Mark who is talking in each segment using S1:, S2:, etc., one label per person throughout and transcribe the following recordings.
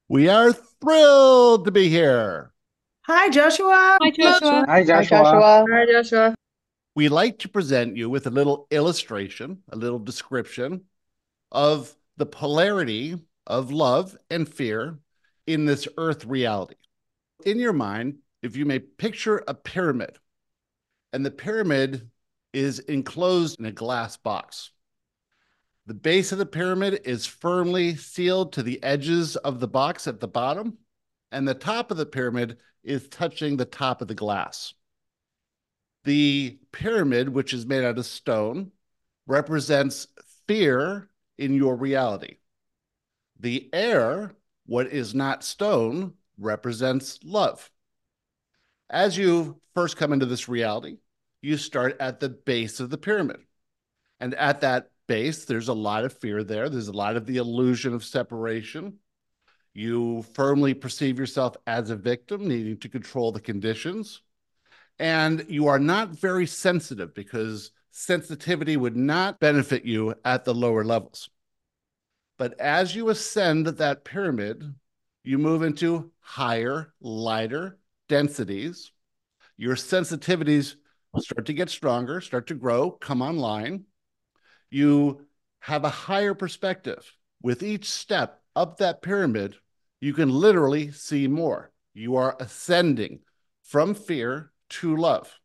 S1: We are thrilled to be here.
S2: Hi, Joshua.
S3: Hi, Joshua.
S4: Hi,
S5: Hi,
S4: Joshua.
S5: Joshua.
S3: Hi, Joshua.
S1: We like to present you with a little illustration, a little description of the polarity of love and fear in this earth reality. In your mind, if you may picture a pyramid, and the pyramid is enclosed in a glass box. The base of the pyramid is firmly sealed to the edges of the box at the bottom, and the top of the pyramid is touching the top of the glass. The pyramid, which is made out of stone, represents fear in your reality. The air, what is not stone, represents love. As you first come into this reality, you start at the base of the pyramid. And at that base, there's a lot of fear there. There's a lot of the illusion of separation. You firmly perceive yourself as a victim, needing to control the conditions. And you are not very sensitive because sensitivity would not benefit you at the lower levels. But as you ascend that pyramid, you move into higher, lighter densities. Your sensitivities start to get stronger, start to grow, come online. You have a higher perspective. With each step up that pyramid, you can literally see more. You are ascending from fear to love.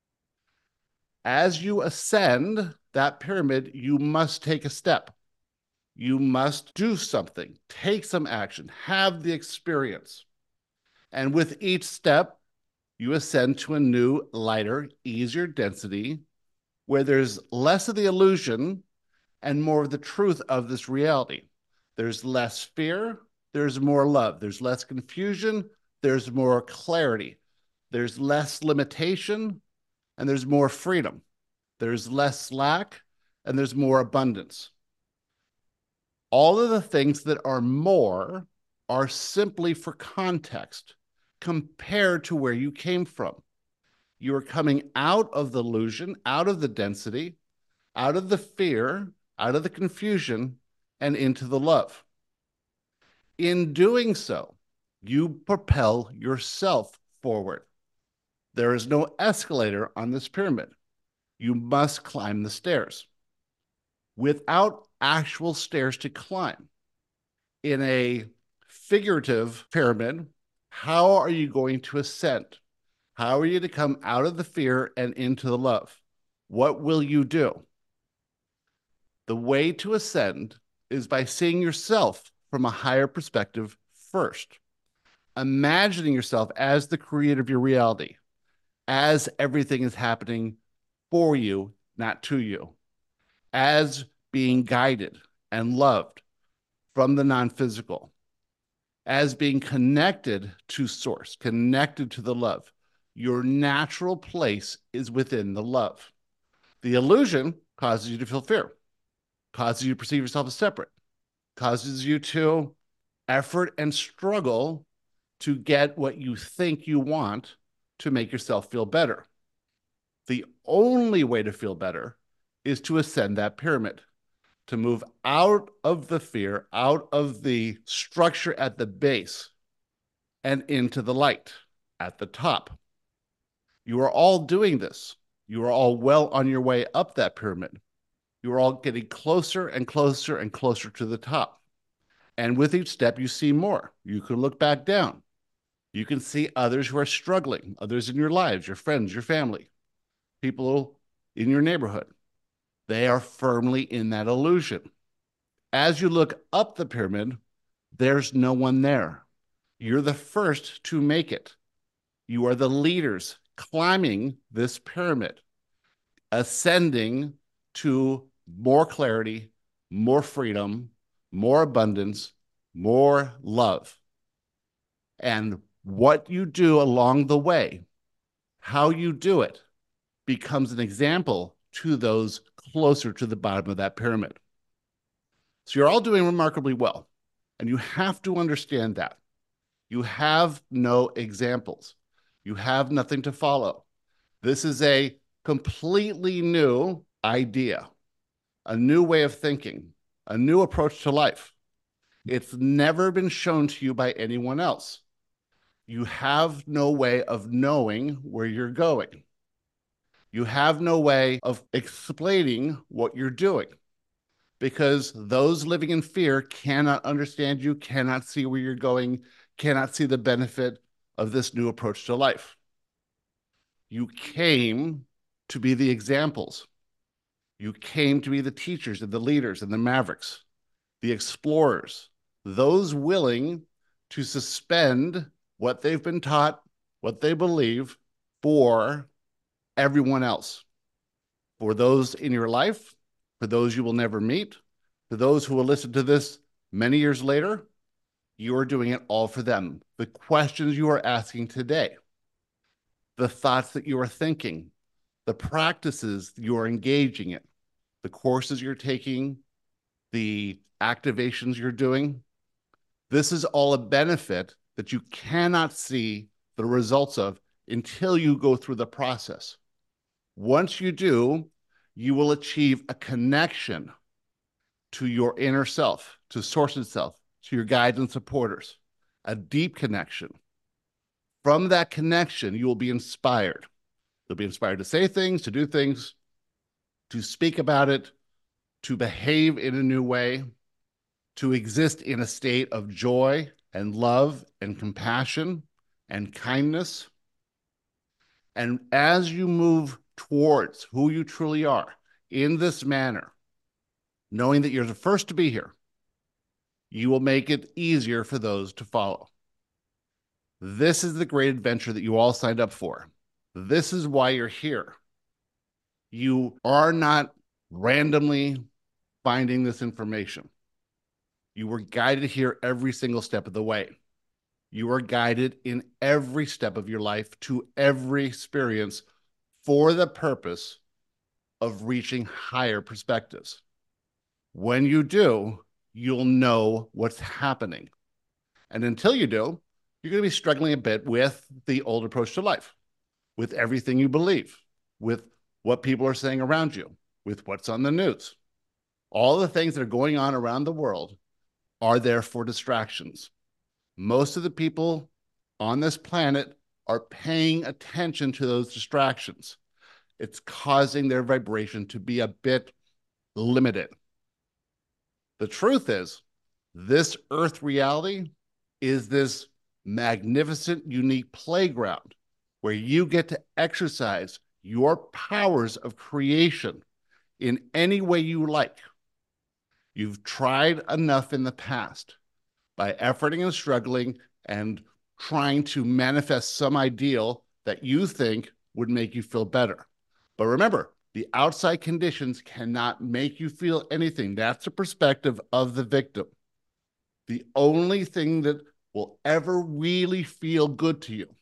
S1: As you ascend that pyramid, you must take a step. You must do something, take some action, have the experience. And with each step, you ascend to a new, lighter, easier density where there's less of the illusion and more of the truth of this reality. There's less fear, there's more love. There's less confusion, there's more clarity. There's less limitation, and there's more freedom. There's less lack, and there's more abundance. All of the things that are more are simply for context compared to where you came from. You are coming out of the illusion, out of the density, out of the fear, out of the confusion, and into the love. In doing so, you propel yourself forward. There is no escalator on this pyramid. You must climb the stairs without actual stairs to climb. In a figurative pyramid, how are you going to ascend? How are you to come out of the fear and into the love? What will you do? The way to ascend is by seeing yourself from a higher perspective first, imagining yourself as the creator of your reality, as everything is happening for you, not to you, as being guided and loved from the non-physical, as being connected to source, connected to the love. Your natural place is within the love. The illusion causes you to feel fear, causes you to perceive yourself as separate, causes you to effort and struggle to get what you think you want to make yourself feel better. The only way to feel better is to ascend that pyramid, to move out of the fear, out of the structure at the base, and into the light at the top. You are all doing this. You are all well on your way up that pyramid. You are all getting closer and closer and closer to the top. And with each step, you see more. You can look back down. You can see others who are struggling, others in your lives, your friends, your family, people in your neighborhood. They are firmly in that illusion. As you look up the pyramid, there's no one there. You're the first to make it. You are the leaders climbing this pyramid, ascending to more clarity, more freedom, more abundance, more love. And what you do along the way, how you do it, becomes an example to those closer to the bottom of that pyramid. So you're all doing remarkably well. And you have to understand that. You have no examples. You have nothing to follow. This is a completely new idea, a new way of thinking, a new approach to life. It's never been shown to you by anyone else. You have no way of knowing where you're going. You have no way of explaining what you're doing because those living in fear cannot understand you, cannot see where you're going, cannot see the benefit of this new approach to life. You came to be the examples. You came to be the teachers and the leaders and the mavericks, the explorers, those willing to suspend what they've been taught, what they believe for everyone else, for those in your life, for those you will never meet, for those who will listen to this many years later. You are doing it all for them. The questions you are asking today, the thoughts that you are thinking, the practices you are engaging in, the courses you're taking, the activations you're doing, this is all a benefit that you cannot see the results of until you go through the process. Once you do, you will achieve a connection to your inner self, to source itself, to your guides and supporters, a deep connection. From that connection, you will be inspired. You'll be inspired to say things, to do things, to speak about it, to behave in a new way, to exist in a state of joy and love and compassion and kindness. And as you move towards who you truly are in this manner, knowing that you're the first to be here, you will make it easier for those to follow. This is the great adventure that you all signed up for. This is why you're here. You are not randomly finding this information. You were guided here every single step of the way. You are guided in every step of your life to every experience for the purpose of reaching higher perspectives. When you do, you'll know what's happening. And until you do, you're going to be struggling a bit with the old approach to life, with everything you believe, with what people are saying around you, with what's on the news. All the things that are going on around the world are there for distractions. Most of the people on this planet are paying attention to those distractions. It's causing their vibration to be a bit limited. The truth is, this earth reality is this magnificent, unique playground where you get to exercise your powers of creation in any way you like. You've tried enough in the past by efforting and struggling and trying to manifest some ideal that you think would make you feel better. But remember, the outside conditions cannot make you feel anything. That's the perspective of the victim. The only thing that will ever really feel good to you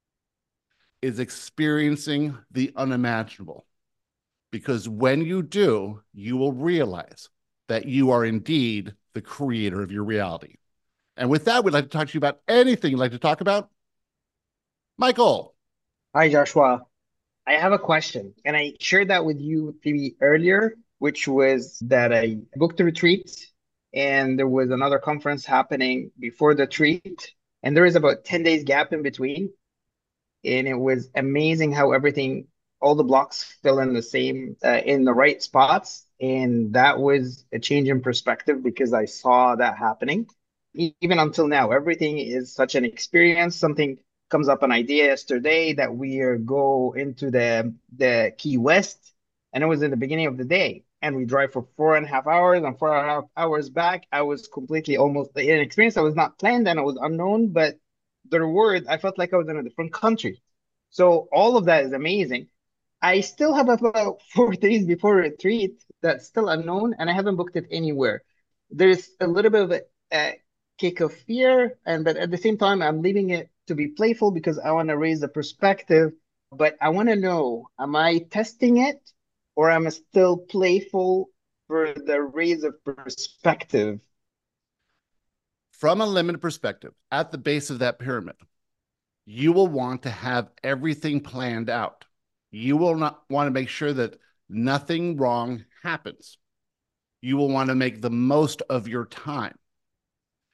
S1: is experiencing the unimaginable. Because when you do, you will realize that you are indeed the creator of your reality. And with that, we'd like to talk to you about anything you'd like to talk about. Michael.
S3: Hi, Joshua. I have a question, and I shared that with you maybe earlier, which was that I booked a retreat, and there was another conference happening before the retreat, and there is about 10 days gap in between. And it was amazing how everything, all the blocks fell in the same, in the right spots. And that was a change in perspective because I saw that happening. Even until now, everything is such an experience. Something comes up, an idea yesterday that we are go into the Key West, and it was in the beginning of the day. And we drive for 4.5 hours, and 4.5 hours back, I was completely almost in an experience that was not planned and it was unknown, but the reward, I felt like I was in a different country. So all of that is amazing. I still have about 4 days before retreat that's still unknown, and I haven't booked it anywhere. There's a little bit of a kick of fear, but at the same time, I'm leaving it to be playful because I want to raise the perspective. But I want to know, am I testing it, or am I still playful for the raise of perspective?
S1: From a limited perspective, at the base of that pyramid, you will want to have everything planned out. You will not want to make sure that nothing wrong happens. You will want to make the most of your time.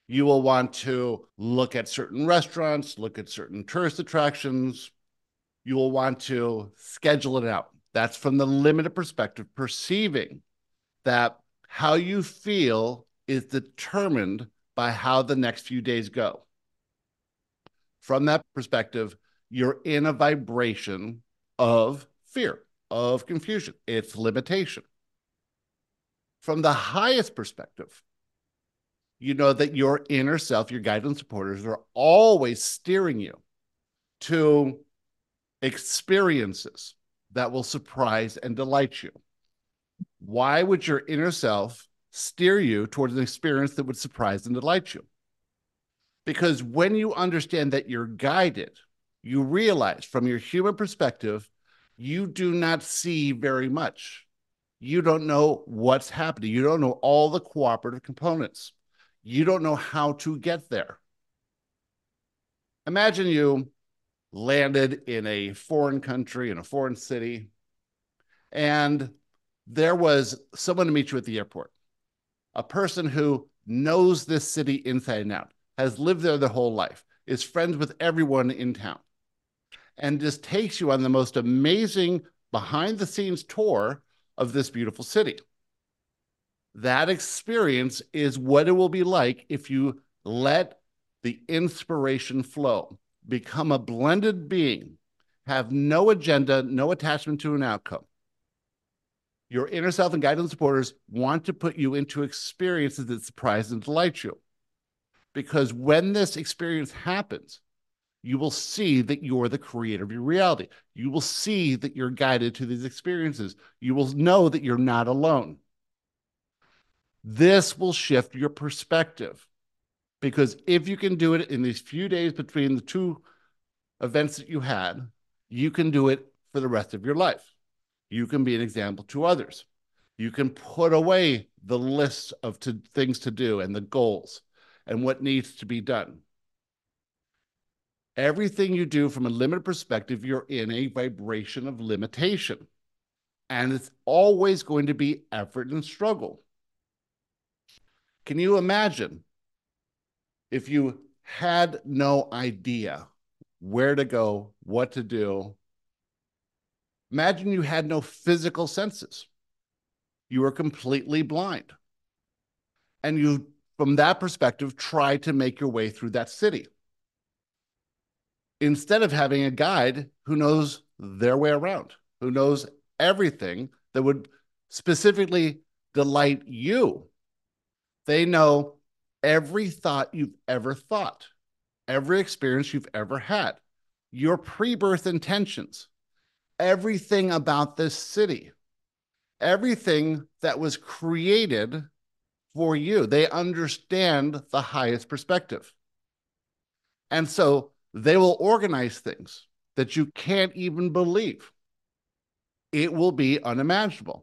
S1: You will want to look at certain restaurants, look at certain tourist attractions. You will want to schedule it out. That's from the limited perspective, perceiving that how you feel is determined by how the next few days go. From that perspective, you're in a vibration of fear, of confusion. It's limitation. From the highest perspective, you know that your inner self, your guidance supporters are always steering you to experiences that will surprise and delight you. Why would your inner self steer you towards an experience that would surprise and delight you? Because when you understand that you're guided, you realize from your human perspective, you do not see very much. You don't know what's happening. You don't know all the cooperative components. You don't know how to get there. Imagine you landed in a foreign country, in a foreign city, and there was someone to meet you at the airport, a person who knows this city inside and out, has lived there their whole life, is friends with everyone in town, and just takes you on the most amazing behind the scenes tour of this beautiful city. That experience is what it will be like if you let the inspiration flow, become a blended being, have no agenda, no attachment to an outcome. Your inner self and guidance supporters want to put you into experiences that surprise and delight you. Because when this experience happens, you will see that you're the creator of your reality. You will see that you're guided to these experiences. You will know that you're not alone. This will shift your perspective, because if you can do it in these few days between the two events that you had, you can do it for the rest of your life. You can be an example to others. You can put away the list of things to do and the goals and what needs to be done. Everything you do from a limited perspective, you're in a vibration of limitation. And it's always going to be effort and struggle. Can you imagine if you had no idea where to go, what to do? Imagine you had no physical senses. You were completely blind. And you, from that perspective, try to make your way through that city, instead of having a guide who knows their way around, who knows everything that would specifically delight you. They know every thought you've ever thought, every experience you've ever had, your pre-birth intentions, everything about this city, everything that was created for you. They understand the highest perspective. And so they will organize things that you can't even believe. It will be unimaginable.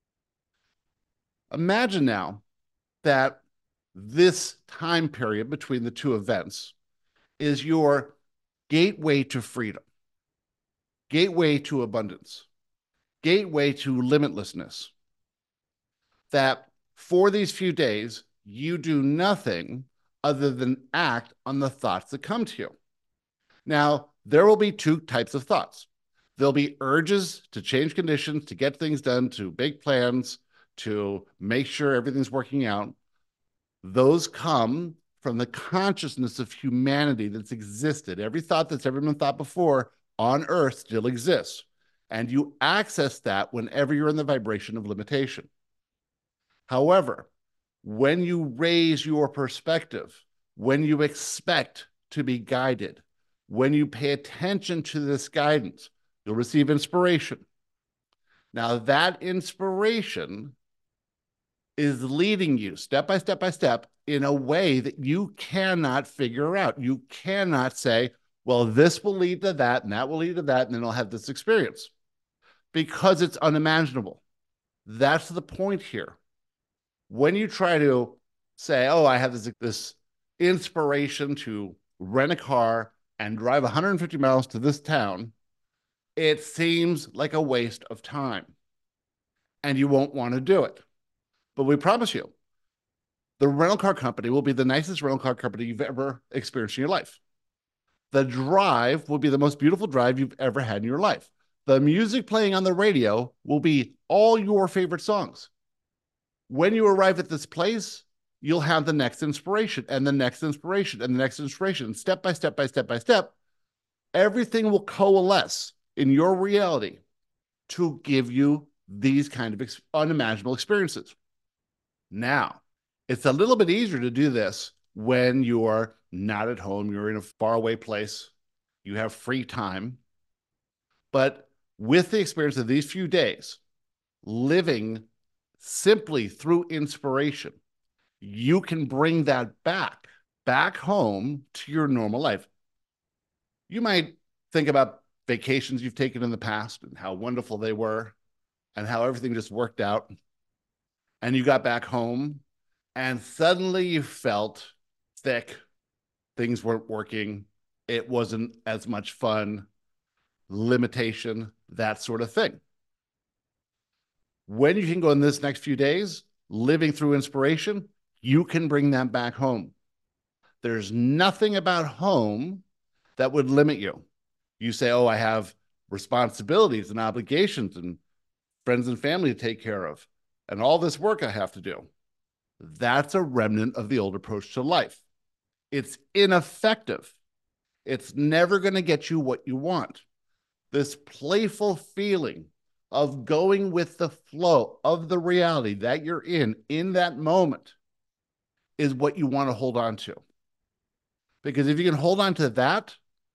S1: Imagine now that this time period between the two events is your gateway to freedom, gateway to abundance, gateway to limitlessness. That for these few days, you do nothing other than act on the thoughts that come to you. Now, there will be two types of thoughts. There'll be urges to change conditions, to get things done, to make plans, to make sure everything's working out. Those come from the consciousness of humanity that's existed. Every thought that's ever been thought before on Earth still exists. And you access that whenever you're in the vibration of limitation. However, when you raise your perspective, when you expect to be guided, when you pay attention to this guidance, you'll receive inspiration. Now, that inspiration is leading you step by step by step in a way that you cannot figure out. You cannot say, well, this will lead to that, and that will lead to that, and then I'll have this experience, because it's unimaginable. That's the point here. When you try to say, oh, I have this inspiration to rent a car and drive 150 miles to this town, it seems like a waste of time, and you won't want to do it. But we promise you, The rental car company will be the nicest rental car company you've ever experienced in your life. The drive will be the most beautiful drive you've ever had in your life. The music playing on the radio will be all your favorite songs. When you arrive at this place, you'll have the next inspiration and the next inspiration and the next inspiration. Step by step by step by step, everything will coalesce in your reality to give you these kind of unimaginable experiences. Now, it's a little bit easier to do this when you're not at home, you're in a faraway place, you have free time. But with the experience of these few days, living simply through inspiration, you can bring that back home to your normal life. You might think about vacations you've taken in the past and how wonderful they were and how everything just worked out. And you got back home and suddenly you felt sick. Things weren't working. It wasn't as much fun, limitation, that sort of thing. When you can go in this next few days, living through inspiration, you can bring that back home. There's nothing about home that would limit you. You say, oh, I have responsibilities and obligations and friends and family to take care of, and all this work I have to do. That's a remnant of the old approach to life. It's ineffective. It's never going to get you what you want. This playful feeling of going with the flow of the reality that you're in that moment, is what you want to hold on to. Because if you can hold on to that,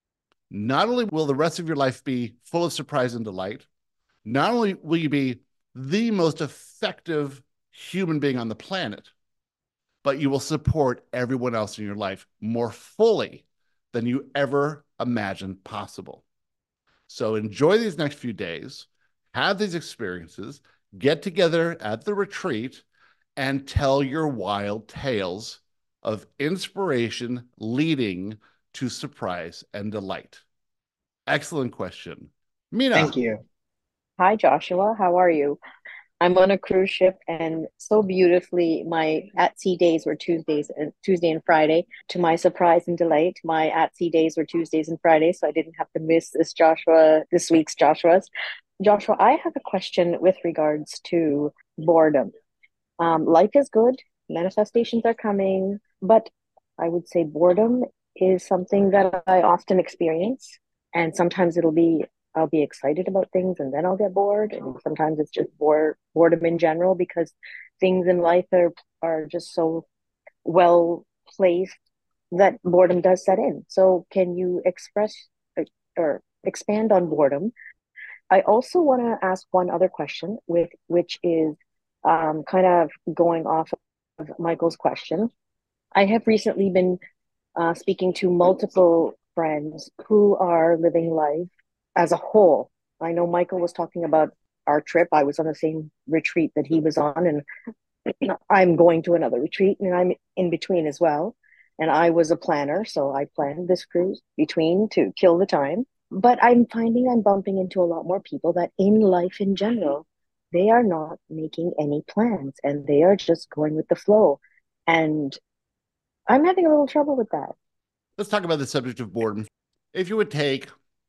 S1: not only will the rest of your life be full of surprise and delight, not only will you be the most effective human being on the planet, but you will support everyone else in your life more fully than you ever imagined possible. So enjoy these next few days, have these experiences, get together at the retreat, and tell your wild tales of inspiration leading to surprise and delight. Excellent question. Mina.
S3: Thank you.
S4: Hi, Joshua. How are you? I'm on a cruise ship, and so beautifully, my at sea days were Tuesday and Friday. To my surprise and delight, my at sea days were Tuesdays and Fridays, so I didn't have to miss this week's Joshua's. Joshua, I have a question with regards to boredom. Life is good, manifestations are coming, but I would say boredom is something that I often experience. And sometimes I'll be excited about things and then I'll get bored. And sometimes it's just boredom in general because things in life are just so well placed that boredom does set in. So can you express or expand on boredom? I also want to ask one other question, which is kind of going off of Michael's question. I have recently been speaking to multiple friends who are living life as a whole. I know Michael was talking about our trip. I was on the same retreat that he was on, and I'm going to another retreat, and I'm in between as well. And I was a planner, so I planned this cruise between to kill the time. But I'm finding I'm bumping into a lot more people that in life in general, they are not making any plans and they are just going with the flow. And I'm having a little trouble with that.
S1: Let's talk about the subject of boredom. If you would take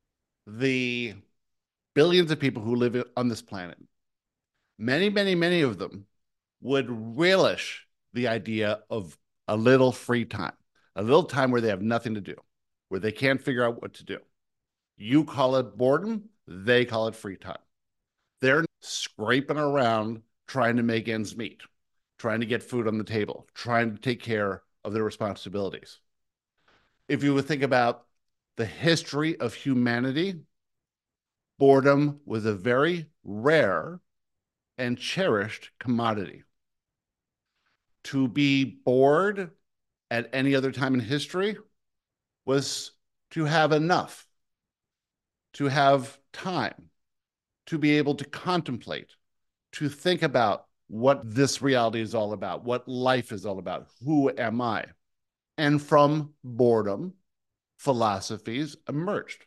S1: the billions of people who live on this planet, many, many, many of them would relish the idea of a little free time, a little time where they have nothing to do, where they can't figure out what to do. You call it boredom, they call it free time. They're scraping around trying to make ends meet, trying to get food on the table, trying to take care of their responsibilities. If you would think about the history of humanity, boredom was a very rare and cherished commodity. To be bored at any other time in history was to have enough, to have time, to be able to contemplate, to think about what this reality is all about, what life is all about, who am I? And from boredom, philosophies emerged.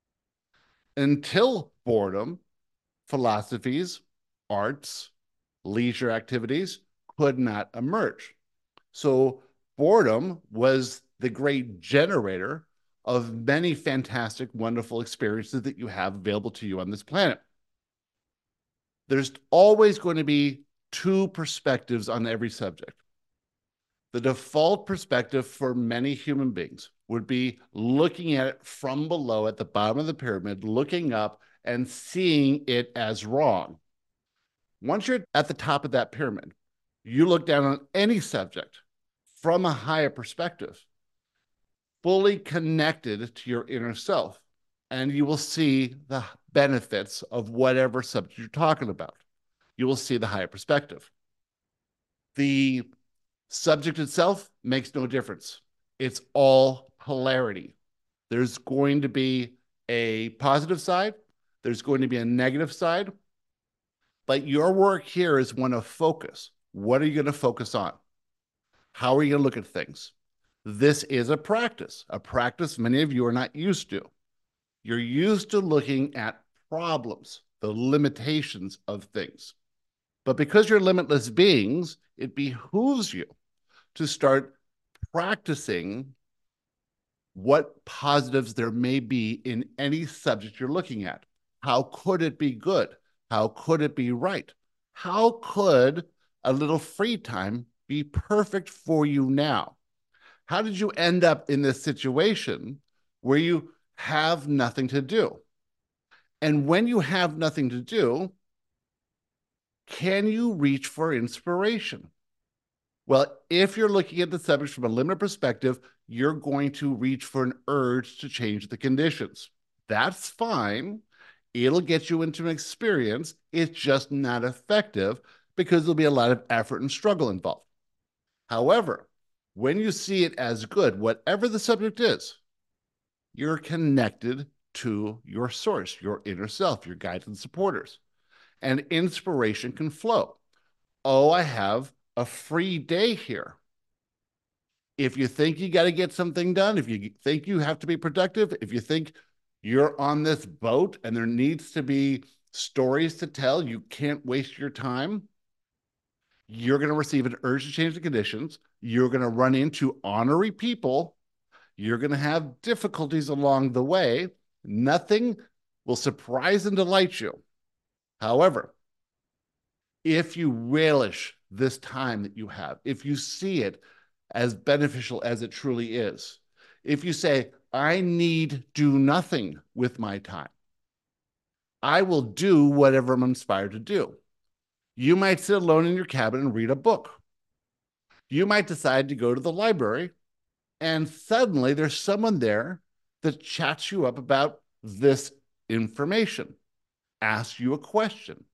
S1: Until boredom, philosophies, arts, leisure activities could not emerge. So boredom was the great generator of many fantastic, wonderful experiences that you have available to you on this planet. There's always going to be two perspectives on every subject. The default perspective for many human beings would be looking at it from below at the bottom of the pyramid, looking up and seeing it as wrong. Once you're at the top of that pyramid, you look down on any subject from a higher perspective, fully connected to your inner self, and you will see the benefits of whatever subject you're talking about. You will see the higher perspective. The subject itself makes no difference. It's all polarity. There's going to be a positive side, there's going to be a negative side, but your work here is one of focus. What are you going to focus on? How are you going to look at things? This is a practice many of you are not used to. You're used to looking at problems, the limitations of things. But because you're limitless beings, it behooves you to start practicing what positives there may be in any subject you're looking at. How could it be good? How could it be right? How could a little free time be perfect for you now? How did you end up in this situation where you have nothing to do? And when you have nothing to do, can you reach for inspiration? Well, if you're looking at the subject from a limited perspective, you're going to reach for an urge to change the conditions. That's fine. It'll get you into an experience. It's just not effective because there'll be a lot of effort and struggle involved. However, when you see it as good, whatever the subject is, you're connected to your source, your inner self, your guides and supporters, and inspiration can flow. Oh, I have a free day here. If you think you got to get something done, if you think you have to be productive, if you think you're on this boat and there needs to be stories to tell, you can't waste your time, you're going to receive an urge to change the conditions. You're going to run into honorary people. You're going to have difficulties along the way. Nothing will surprise and delight you. However, if you relish this time that you have, if you see it as beneficial as it truly is, if you say, I need do nothing with my time, I will do whatever I'm inspired to do. You might sit alone in your cabin and read a book. You might decide to go to the library, and suddenly there's someone there that chats you up about this information, asks you a question.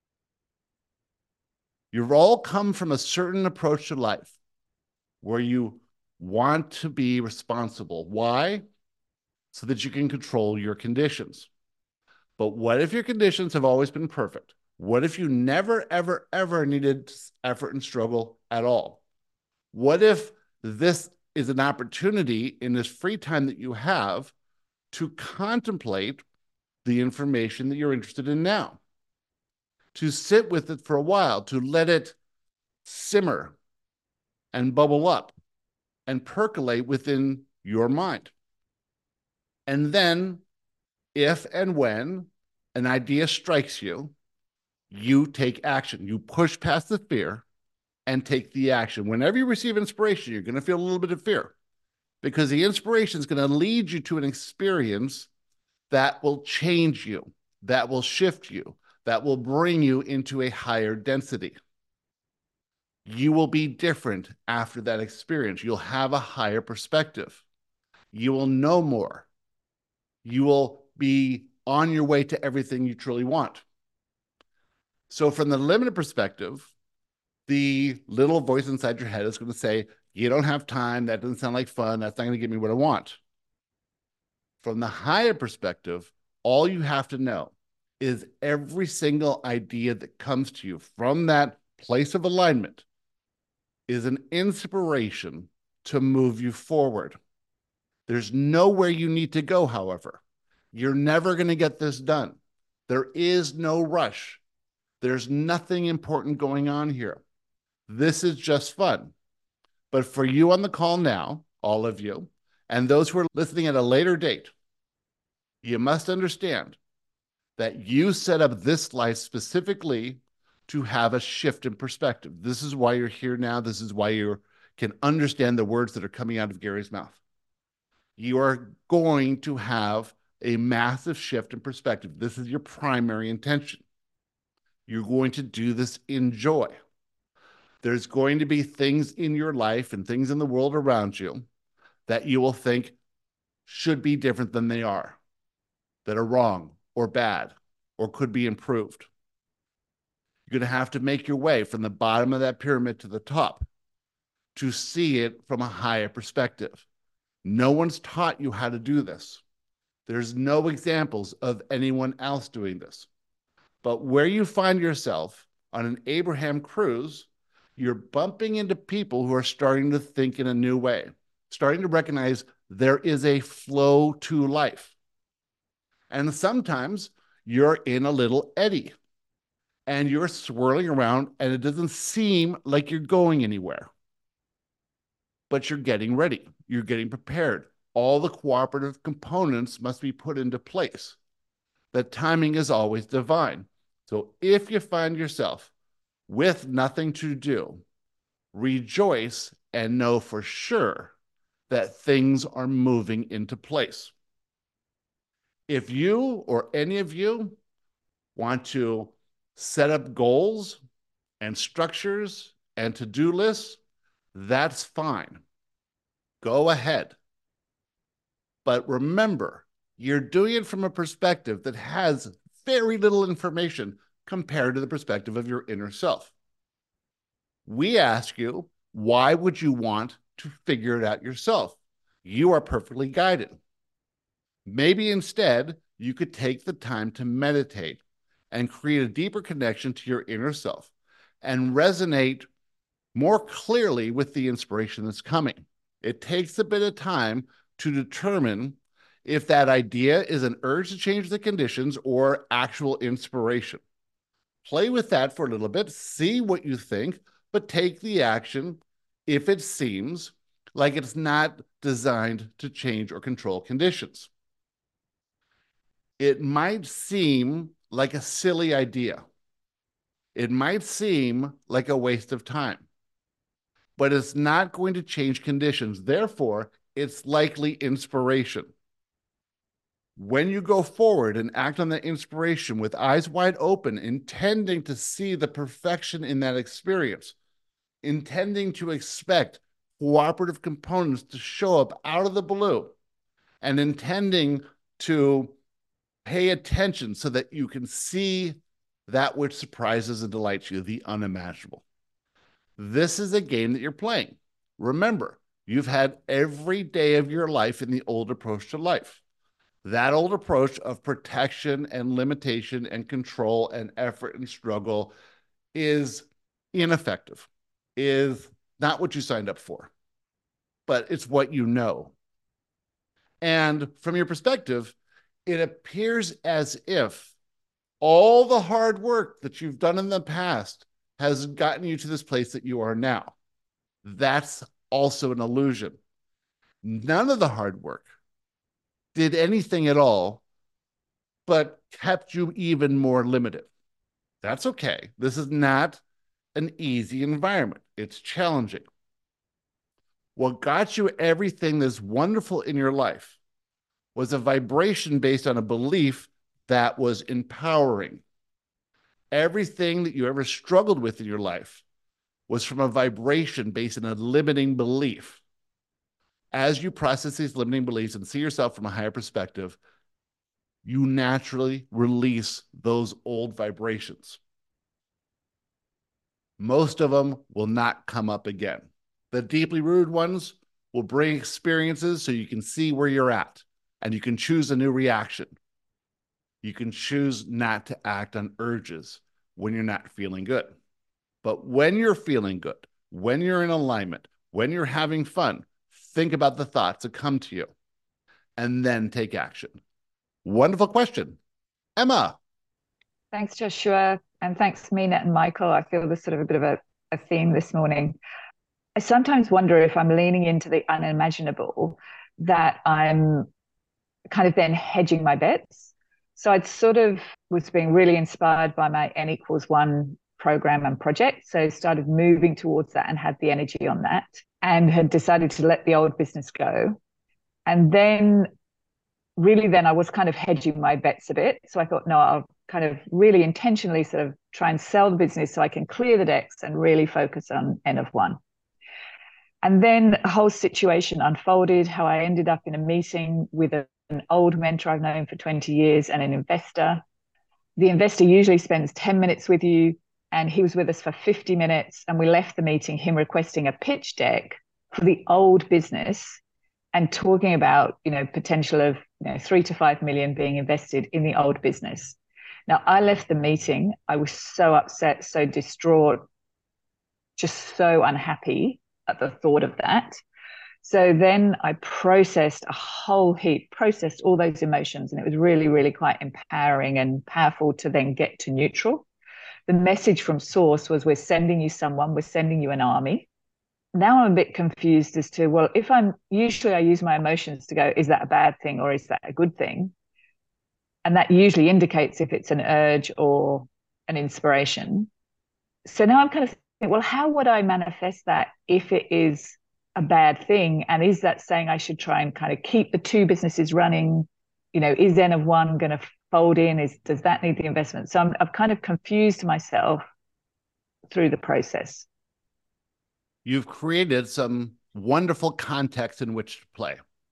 S1: You've all come from a certain approach to life where you want to be responsible. Why? So that you can control your conditions. But what if your conditions have always been perfect? What if you never, ever, ever needed effort and struggle at all? What if this is an opportunity in this free time that you have to contemplate the information that you're interested in now, to sit with it for a while, to let it simmer and bubble up and percolate within your mind. And then, if and when an idea strikes you, you take action. You push past the fear and take the action. Whenever you receive inspiration, you're going to feel a little bit of fear because the inspiration is going to lead you to an experience that will change you, that will shift you, that will bring you into a higher density. You will be different after that experience. You'll have a higher perspective. You will know more. You will be on your way to everything you truly want. So from the limited perspective, the little voice inside your head is going to say, you don't have time. That doesn't sound like fun. That's not going to give me what I want. From the higher perspective, all you have to know is every single idea that comes to you from that place of alignment is an inspiration to move you forward. There's nowhere you need to go, however. You're never going to get this done. There is no rush. There's nothing important going on here. This is just fun. But for you on the call now, all of you, and those who are listening at a later date, you must understand that you set up this life specifically to have a shift in perspective. This is why you're here now. This is why you can understand the words that are coming out of Gary's mouth. You are going to have a massive shift in perspective. This is your primary intention. You're going to do this in joy. There's going to be things in your life and things in the world around you that you will think should be different than they are, that are wrong or bad or could be improved. You're going to have to make your way from the bottom of that pyramid to the top to see it from a higher perspective. No one's taught you how to do this. There's no examples of anyone else doing this. But where you find yourself on an Abraham cruise, you're bumping into people who are starting to think in a new way, starting to recognize there is a flow to life. And sometimes you're in a little eddy and you're swirling around and it doesn't seem like you're going anywhere. But you're getting ready. You're getting prepared. All the cooperative components must be put into place. The timing is always divine. So if you find yourself with nothing to do, rejoice and know for sure that things are moving into place. If you or any of you want to set up goals and structures and to-do lists, that's fine. Go ahead. But remember, you're doing it from a perspective that has very little information compared to the perspective of your inner self. We ask you, why would you want to figure it out yourself? You are perfectly guided. Maybe instead, you could take the time to meditate and create a deeper connection to your inner self and resonate more clearly with the inspiration that's coming. It takes a bit of time to determine if that idea is an urge to change the conditions or actual inspiration. Play with that for a little bit, see what you think, but take the action if it seems like it's not designed to change or control conditions. It might seem like a silly idea. It might seem like a waste of time, but it's not going to change conditions. Therefore, it's likely inspiration. When you go forward and act on that inspiration with eyes wide open, intending to see the perfection in that experience, intending to expect cooperative components to show up out of the blue, and intending to pay attention so that you can see that which surprises and delights you, the unimaginable. This is a game that you're playing. Remember, you've had every day of your life in the old approach to life. That old approach of protection and limitation and control and effort and struggle is ineffective, is not what you signed up for, but it's what you know. And from your perspective, it appears as if all the hard work that you've done in the past has gotten you to this place that you are now. That's also an illusion. None of the hard work did anything at all, but kept you even more limited. That's okay. This is not an easy environment. It's challenging. What got you everything that's wonderful in your life was a vibration based on a belief that was empowering. Everything that you ever struggled with in your life was from a vibration based on a limiting belief. As you process these limiting beliefs and see yourself from a higher perspective, you naturally release those old vibrations. Most of them will not come up again. The deeply rooted ones will bring experiences so you can see where you're at and you can choose a new reaction. You can choose not to act on urges when you're not feeling good. But when you're feeling good, when you're in alignment, when you're having fun, think about the thoughts that come to you and then take action. Wonderful question. Emma.
S5: Thanks, Joshua. And thanks, Mina and Michael. I feel there's sort of a bit of a theme this morning.
S2: I sometimes wonder if I'm leaning into the unimaginable, that I'm kind of then hedging my bets. So I'd sort of was being really inspired by my N equals one program and project. So started moving towards that and had the energy on that, and had decided to let the old business go. And then really then I was kind of hedging my bets a bit. So I thought, no, I'll kind of really intentionally sort of try and sell the business so I can clear the decks and really focus on N of one. And then a whole situation unfolded, how I ended up in a meeting with an old mentor I've known for 20 years and an investor. The investor usually spends 10 minutes with you, and he was with us for 50 minutes. And we left the meeting, him requesting a pitch deck for the old business and talking about, potential of 3 to 5 million being invested in the old business. Now, I left the meeting. I was so upset, so distraught, just so unhappy at the thought of that. So then I processed a whole heap, processed all those emotions, and it was really, really quite empowering and powerful to then get to neutral. The message from Source was, we're sending you someone, we're sending you an army. Now I'm a bit confused as to, well, if usually I use my emotions to go, is that a bad thing or is that a good thing? And that usually indicates if it's an urge or an inspiration. So now I'm kind of thinking, well, how would I manifest that if it is a bad thing? And is that saying I should try and kind of keep the two businesses running? Is N of one going to fold in? Does that need the investment? So I've kind of confused myself through the process.
S1: You've created some wonderful context in which to play.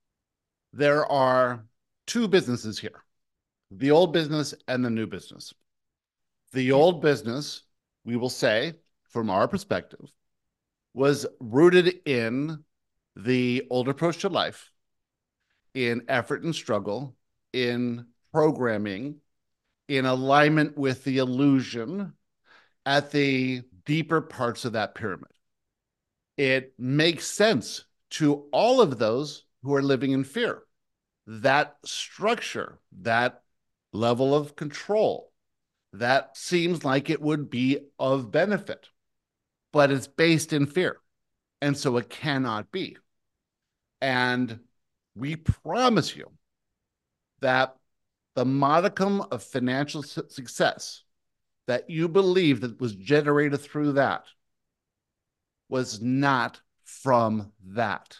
S1: There are two businesses here, the old business and the new business. The old business, we will say, from our perspective, was rooted in the old approach to life, in effort and struggle, in programming, in alignment with the illusion at the deeper parts of that pyramid. It makes sense to all of those who are living in fear. That structure, that level of control, that seems like it would be of benefit, but it's based in fear. And so it cannot be. And we promise you that the modicum of financial success that you believe that was generated through that was not from that.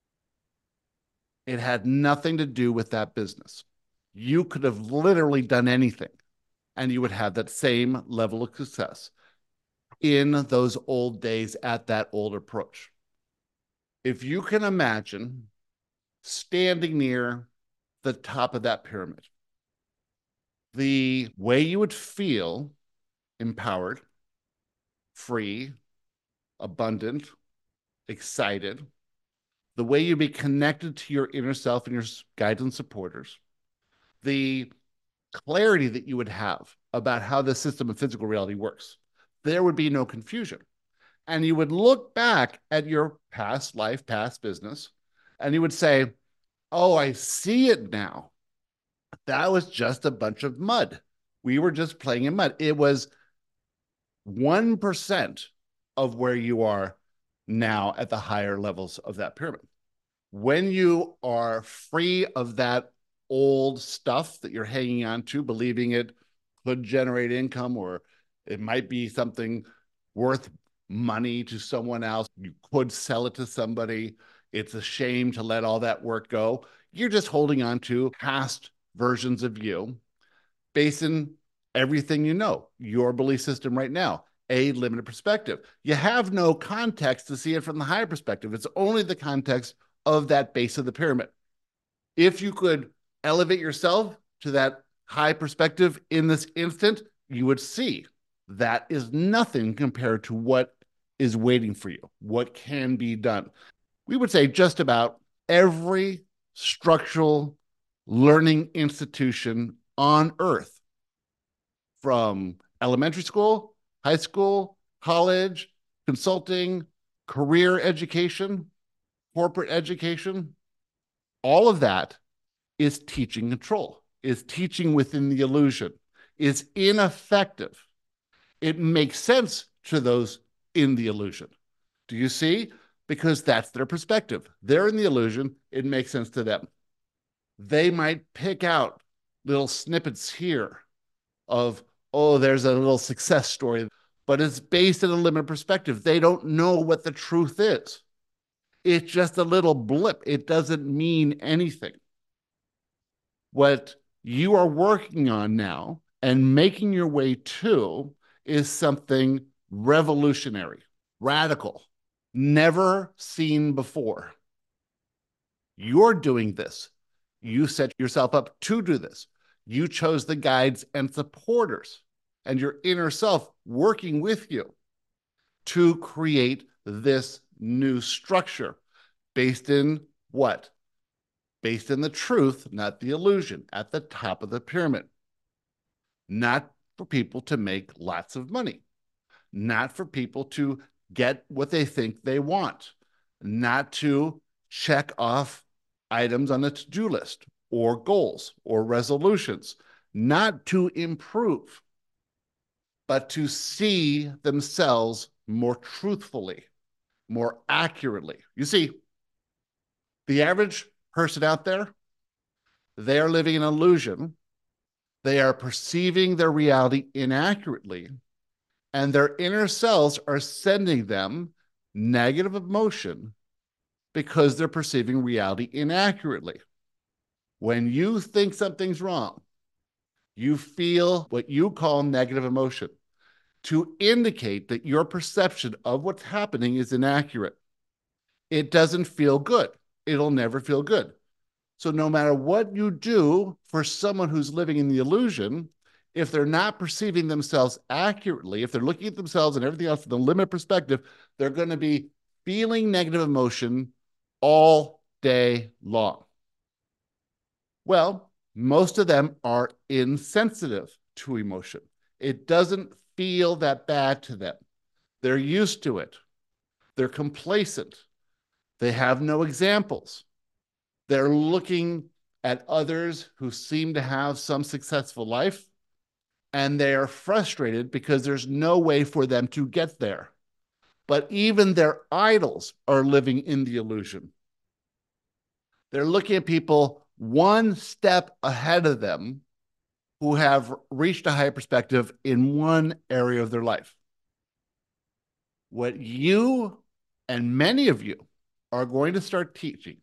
S1: It had nothing to do with that business. You could have literally done anything and you would have that same level of success in those old days at that old approach. If you can imagine standing near the top of that pyramid, the way you would feel empowered, free, abundant, excited, the way you'd be connected to your inner self and your guides and supporters, the clarity that you would have about how the system of physical reality works, there would be no confusion. And you would look back at your past life, past business, and you would say, oh, I see it now. That was just a bunch of mud. We were just playing in mud. It was 1% of where you are now at the higher levels of that pyramid. When you are free of that old stuff that you're hanging on to, believing it could generate income or it might be something worth money to someone else, you could sell it to somebody, it's a shame to let all that work go. You're just holding on to past versions of you based in everything you know, your belief system right now, a limited perspective. You have no context to see it from the higher perspective. It's only the context of that base of the pyramid. If you could elevate yourself to that high perspective in this instant, you would see that is nothing compared to what is waiting for you, what can be done. We would say just about every structural learning institution on earth, from elementary school, high school, college, consulting, career education, corporate education, all of that is teaching control, is teaching within the illusion, is ineffective. It makes sense to those in the illusion. Do you see? because that's their perspective. They're in the illusion. It makes sense to them. They might pick out little snippets here of, oh, there's a little success story, but it's based in a limited perspective. They don't know what the truth is. It's just a little blip. It doesn't mean anything. What you are working on now and making your way to is something revolutionary, radical, never seen before. You're doing this. You set yourself up to do this. You chose the guides and supporters and your inner self working with you to create this new structure based in what? Based in the truth, not the illusion, at the top of the pyramid. Not for people to make lots of money, not for people to get what they think they want, not to check off items on the to-do list or goals or resolutions, not to improve, but to see themselves more truthfully, more accurately. You see, the average person out there, they are living an illusion. They are perceiving their reality inaccurately, and their inner selves are sending them negative emotion because they're perceiving reality inaccurately. When you think something's wrong, you feel what you call negative emotion to indicate that your perception of what's happening is inaccurate. It doesn't feel good. It'll never feel good. So no matter what you do for someone who's living in the illusion, if they're not perceiving themselves accurately, if they're looking at themselves and everything else from the limited perspective, they're going to be feeling negative emotion all day long. Well, most of them are insensitive to emotion. It doesn't feel that bad to them. They're used to it. They're complacent. They have no examples. They're looking at others who seem to have some successful life, and they are frustrated because there's no way for them to get there. But even their idols are living in the illusion. They're looking at people one step ahead of them who have reached a higher perspective in one area of their life. What you and many of you are going to start teaching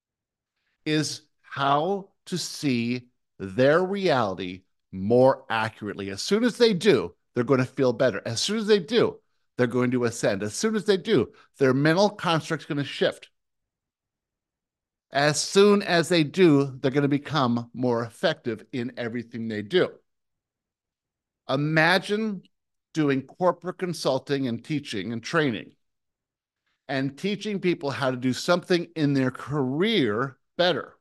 S1: is how to see their reality more accurately. As soon as they do, they're going to feel better. As soon as they do, they're going to ascend. As soon as they do, their mental construct's going to shift. As soon as they do, they're going to become more effective in everything they do. Imagine doing corporate consulting and teaching and training and teaching people how to do something in their career better.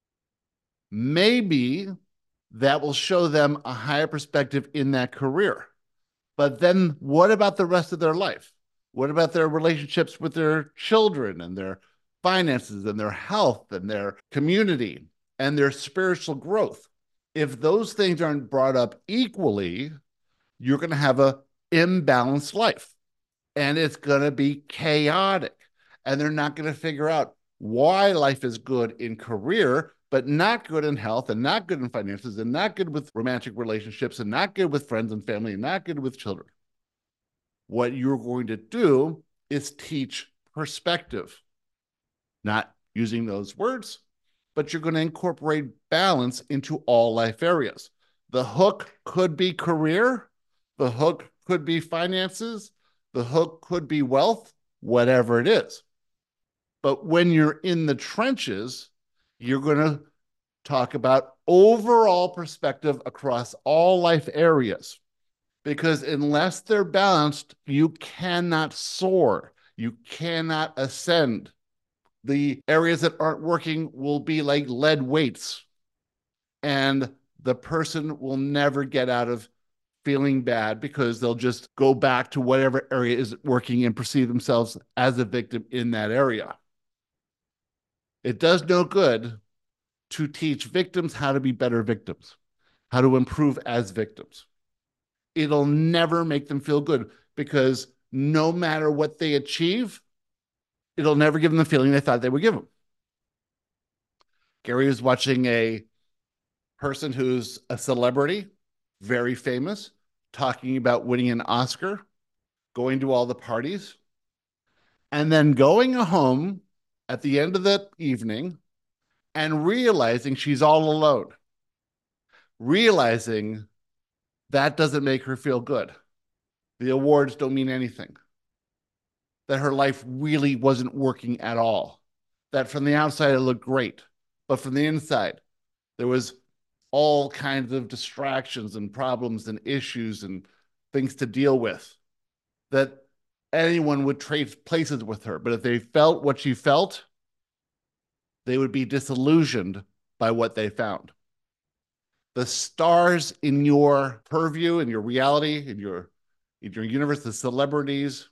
S1: Maybe that will show them a higher perspective in that career. But then what about the rest of their life? What about their relationships with their children and their finances and their health and their community and their spiritual growth? If those things aren't brought up equally, you're going to have an imbalanced life, and it's going to be chaotic, and they're not going to figure out why life is good in career, but not good in health and not good in finances and not good with romantic relationships and not good with friends and family and not good with children. What you're going to do is teach perspective, not using those words, but you're going to incorporate balance into all life areas. The hook could be career. The hook could be finances. The hook could be wealth, whatever it is. But when you're in the trenches, you're going to talk about overall perspective across all life areas. Because unless they're balanced, you cannot soar. You cannot ascend. The areas that aren't working will be like lead weights. And the person will never get out of feeling bad because they'll just go back to whatever area is working and perceive themselves as a victim in that area. It does no good to teach victims how to be better victims, how to improve as victims. It'll never make them feel good because no matter what they achieve, it'll never give them the feeling they thought they would give them. Gary was watching a person who's a celebrity, very famous, talking about winning an Oscar, going to all the parties, and then going home at the end of the evening and realizing she's all alone, realizing that doesn't make her feel good. The awards don't mean anything. That her life really wasn't working at all. That from the outside, it looked great. But from the inside, there was all kinds of distractions and problems and issues and things to deal with. That anyone would trade places with her. But if they felt what she felt, they would be disillusioned by what they found. The stars in your purview, in your reality, in your universe, the celebrities,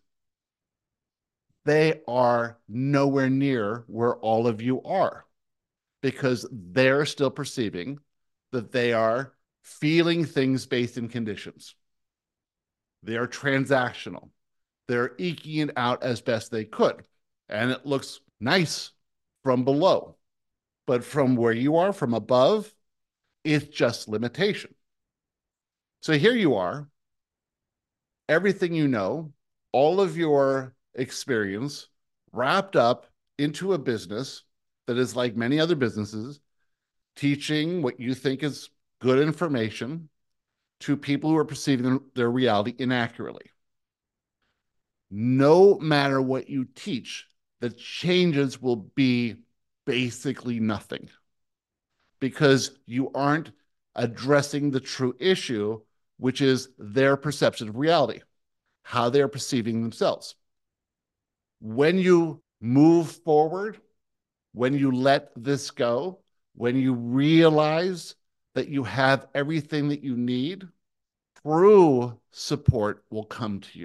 S1: they are nowhere near where all of you are, because they're still perceiving that they are feeling things based in conditions. They are transactional. They're eking it out as best they could. And it looks nice from below. But from where you are, from above, it's just limitation. So here you are, everything you know, all of your experience wrapped up into a business that is like many other businesses, teaching what you think is good information to people who are perceiving their reality inaccurately. No matter what you teach, the changes will be basically nothing, because you aren't addressing the true issue, which is their perception of reality, how they're perceiving themselves. When you move forward, when you let this go, when you realize that you have everything that you need, true support will come to you.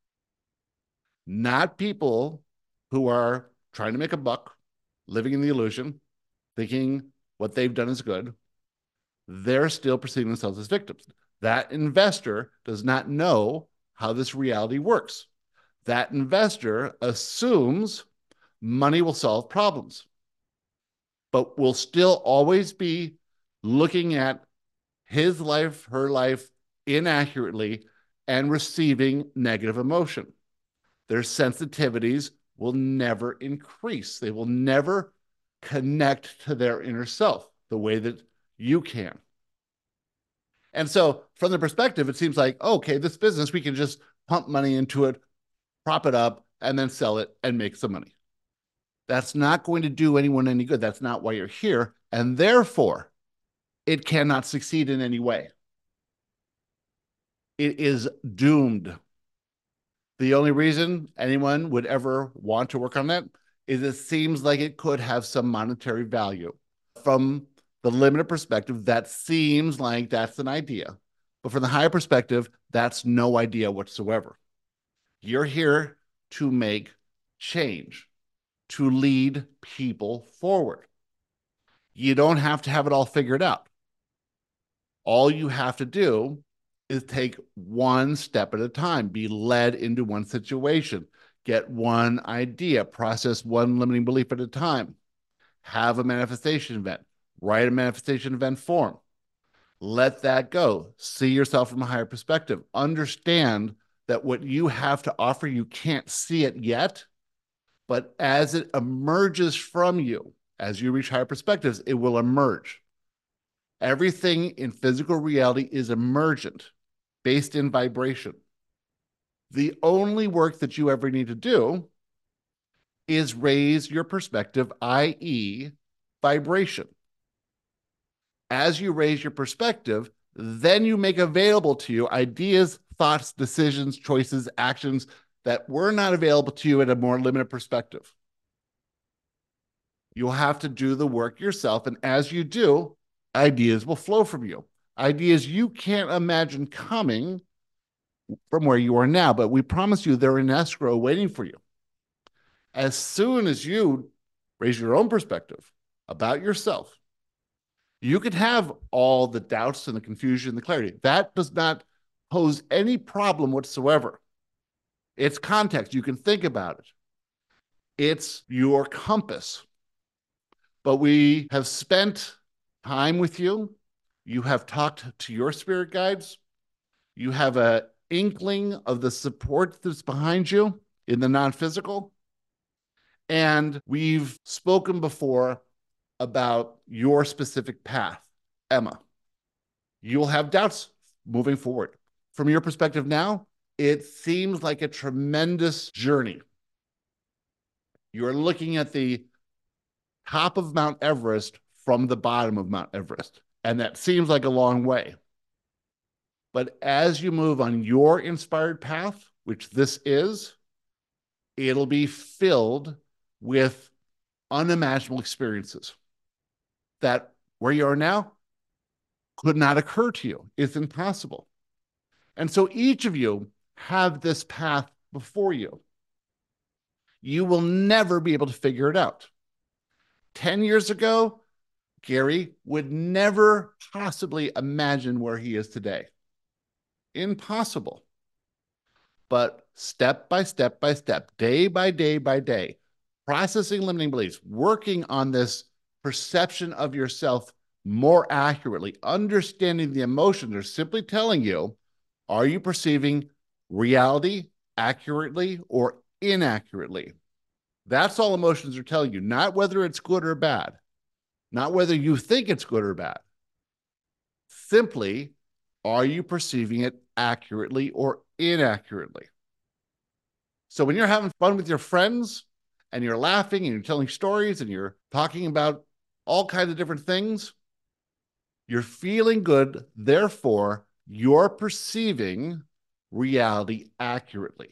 S1: Not people who are trying to make a buck, living in the illusion, thinking what they've done is good. They're still perceiving themselves as victims. That investor does not know how this reality works. That investor assumes money will solve problems, but will still always be looking at his life, her life inaccurately and receiving negative emotion. Their sensitivities will never increase. They will never connect to their inner self the way that you can. And so from the perspective, it seems like, okay, this business, we can just pump money into it, prop it up, and then sell it and make some money. That's not going to do anyone any good. That's not why you're here. And therefore, it cannot succeed in any way. It is doomed. The only reason anyone would ever want to work on that is it seems like it could have some monetary value. From the limited perspective, that seems like that's an idea. But from the higher perspective, that's no idea whatsoever. You're here to make change, to lead people forward. You don't have to have it all figured out. All you have to do is take one step at a time, be led into one situation, get one idea, process one limiting belief at a time, have a manifestation event, write a manifestation event form, let that go, see yourself from a higher perspective, understand that what you have to offer, you can't see it yet, but as it emerges from you, as you reach higher perspectives, it will emerge. Everything in physical reality is emergent, based in vibration. The only work that you ever need to do is raise your perspective, i.e., vibration. As you raise your perspective, then you make available to you ideas, thoughts, decisions, choices, actions that were not available to you at a more limited perspective. You'll have to do the work yourself, and as you do, ideas will flow from you. Ideas you can't imagine coming from where you are now, but we promise you they're in escrow waiting for you. As soon as you raise your own perspective about yourself, you can have all the doubts and the confusion and the clarity. That does not pose any problem whatsoever. It's context. You can think about it. It's your compass. But we have spent time with you. You have talked to your spirit guides. You have an inkling of the support that's behind you in the non-physical. And we've spoken before about your specific path, Emma. You'll have doubts moving forward. From your perspective now, it seems like a tremendous journey. You're looking at the top of Mount Everest from the bottom of Mount Everest, and that seems like a long way. But as you move on your inspired path, which this is, it'll be filled with unimaginable experiences that where you are now could not occur to you. It's impossible. And so each of you have this path before you. You will never be able to figure it out. 10 years ago, Gary would never possibly imagine where he is today. Impossible. But step by step by step, day by day by day, processing limiting beliefs, working on this perception of yourself more accurately, understanding the emotions are simply telling you, are you perceiving reality accurately or inaccurately? That's all emotions are telling you, not whether it's good or bad, not whether you think it's good or bad. Simply, are you perceiving it accurately or inaccurately? So when you're having fun with your friends and you're laughing and you're telling stories and you're talking about all kinds of different things, you're feeling good. Therefore, you're perceiving reality accurately.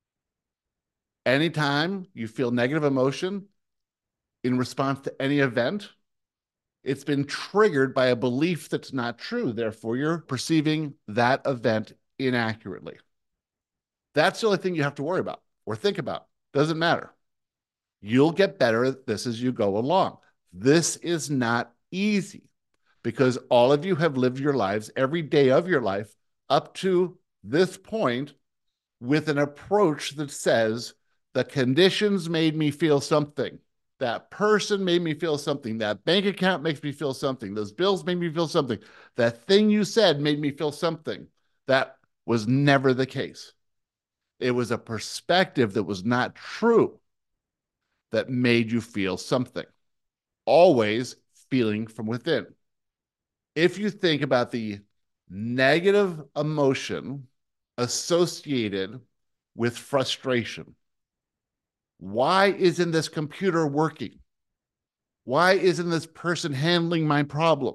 S1: Anytime you feel negative emotion in response to any event, it's been triggered by a belief that's not true. Therefore, you're perceiving that event inaccurately. That's the only thing you have to worry about or think about. Doesn't matter. You'll get better at this as you go along. This is not easy because all of you have lived your lives every day of your life up to this point with an approach that says the conditions made me feel something. That person made me feel something. That bank account makes me feel something. Those bills made me feel something. That thing you said made me feel something. That was never the case. It was a perspective that was not true that made you feel something. Always feeling from within. If you think about the negative emotion associated with frustration, why isn't this computer working? Why isn't this person handling my problem?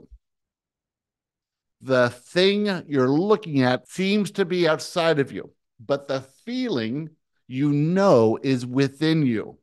S1: The thing you're looking at seems to be outside of you, but the feeling you know is within you.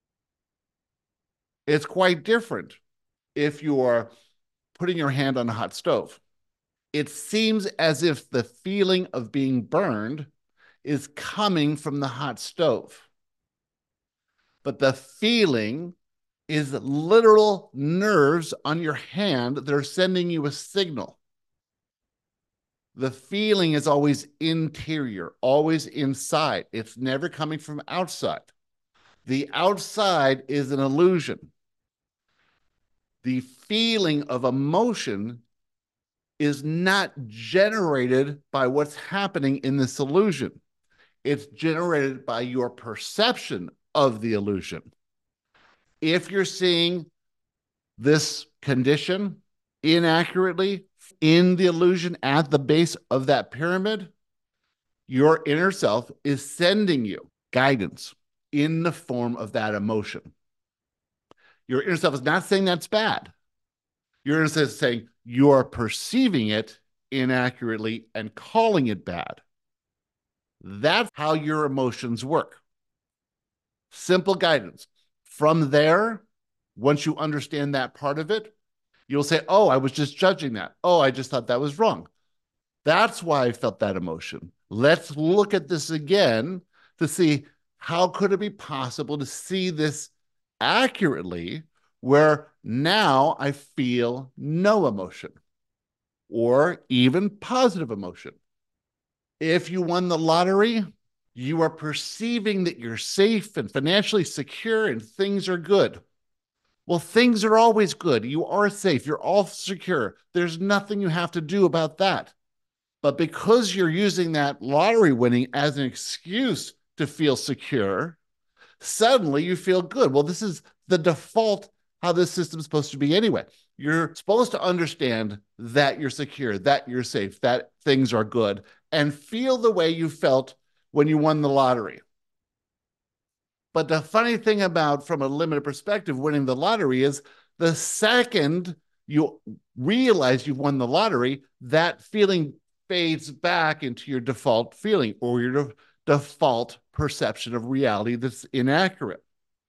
S1: It's quite different if you are putting your hand on a hot stove. It seems as if the feeling of being burned is coming from the hot stove. But the feeling is literal nerves on your hand that are sending you a signal. The feeling is always interior, always inside. It's never coming from outside. The outside is an illusion. The feeling of emotion is not generated by what's happening in this illusion. It's generated by your perception of the illusion. If you're seeing this condition inaccurately in the illusion at the base of that pyramid, your inner self is sending you guidance in the form of that emotion. Your inner self is not saying that's bad. Your inner self is saying you're perceiving it inaccurately and calling it bad. That's how your emotions work. Simple guidance. From there, once you understand that part of it, you'll say, oh, I was just judging that. Oh, I just thought that was wrong. That's why I felt that emotion. Let's look at this again to see how could it be possible to see this accurately where now I feel no emotion or even positive emotion. If you won the lottery, You are perceiving that you're safe and financially secure and things are good. Well, things are always good. You are safe. You're all secure. There's nothing you have to do about that. But because you're using that lottery winning as an excuse to feel secure, suddenly you feel good. Well, this is the default how this system's supposed to be anyway. You're supposed to understand that you're secure, that you're safe, that things are good, and feel the way you felt when you won the lottery. But the funny thing about, from a limited perspective, winning the lottery is the second you realize you've won the lottery, that feeling fades back into your default feeling or your default perception of reality that's inaccurate.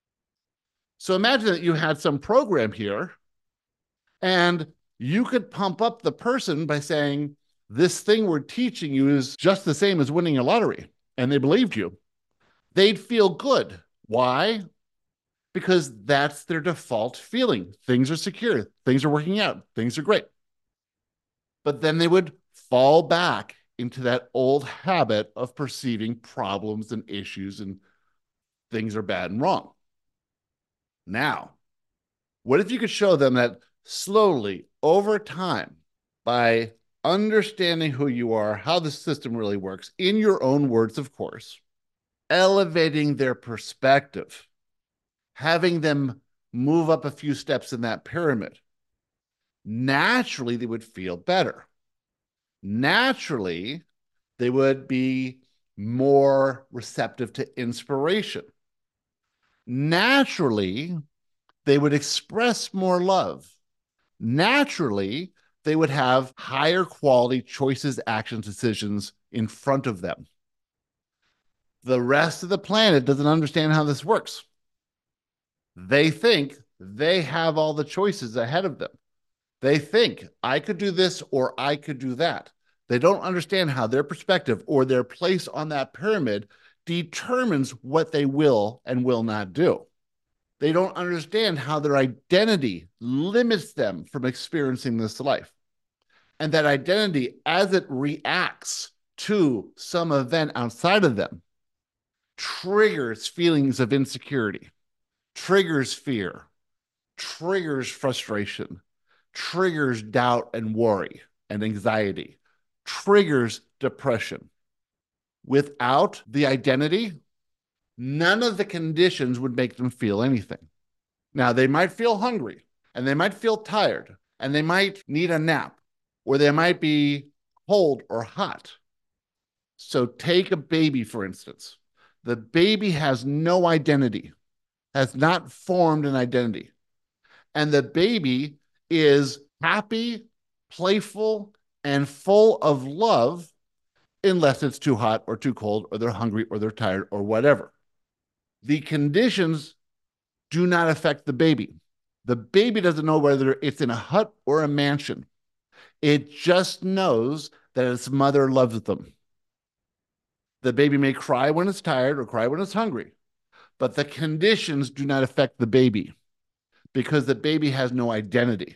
S1: So imagine that you had some program here and you could pump up the person by saying, this thing we're teaching you is just the same as winning a lottery. And they believed you. They'd feel good. Why? Because that's their default feeling. Things are secure. Things are working out. Things are great. But then they would fall back into that old habit of perceiving problems and issues and things are bad and wrong. Now, what if you could show them that slowly, over time, by understanding who you are, how the system really works, in your own words, of course, elevating their perspective, having them move up a few steps in that pyramid, naturally they would feel better. Naturally, they would be more receptive to inspiration. Naturally, they would express more love. Naturally, they would have higher quality choices, actions, decisions in front of them. The rest of the planet doesn't understand how this works. They think they have all the choices ahead of them. They think, I could do this or I could do that. They don't understand how their perspective or their place on that pyramid determines what they will and will not do. They don't understand how their identity limits them from experiencing this life. And that identity, as it reacts to some event outside of them, triggers feelings of insecurity, triggers fear, triggers frustration, triggers doubt and worry and anxiety, triggers depression. Without the identity, none of the conditions would make them feel anything. Now, they might feel hungry and they might feel tired and they might need a nap or they might be cold or hot. So take a baby, for instance. The baby has no identity, has not formed an identity. And the baby is happy, playful, and full of love unless it's too hot or too cold or they're hungry or they're tired or whatever. The conditions do not affect the baby. The baby doesn't know whether it's in a hut or a mansion. It just knows that its mother loves them. The baby may cry when it's tired or cry when it's hungry, but the conditions do not affect the baby because the baby has no identity.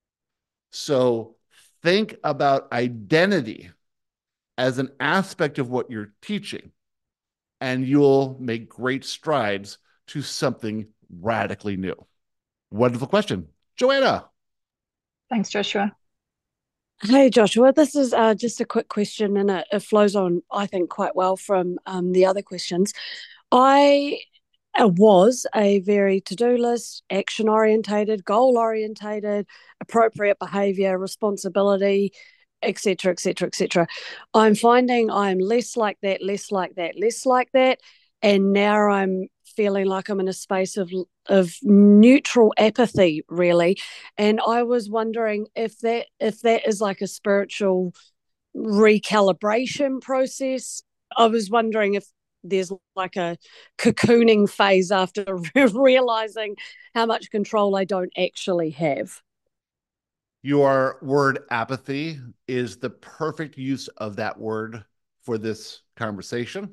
S1: So think about identity as an aspect of what you're teaching, and you'll make great strides to something radically new. Wonderful question. Joanna.
S2: Thanks, Joshua.
S5: Hey, Joshua, this is just a quick question and it flows on, I think, quite well from the other questions. I was a very to-do list, action-orientated, goal-orientated, appropriate behavior, responsibility, etc., etc., etc. I'm finding I'm less like that, less like that, less like that. And now I'm feeling like I'm in a space of neutral apathy, really. And I was wondering if that is like a spiritual recalibration process. I was wondering if there's like a cocooning phase after realizing how much control I don't actually have.
S1: Your word apathy is the perfect use of that word for this conversation.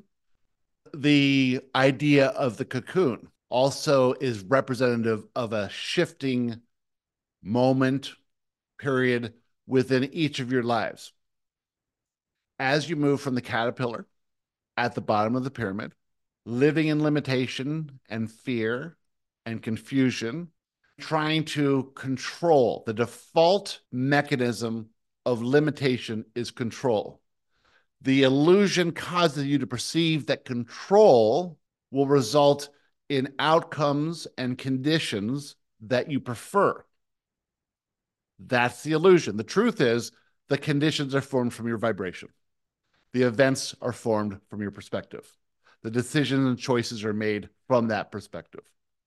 S1: The idea of the cocoon also is representative of a shifting moment, period within each of your lives. As you move from the caterpillar at the bottom of the pyramid, living in limitation and fear and confusion, trying to control. The default mechanism of limitation is control. The illusion causes you to perceive that control will result in outcomes and conditions that you prefer. That's the illusion. The truth is, the conditions are formed from your vibration. The events are formed from your perspective. The decisions and choices are made from that perspective.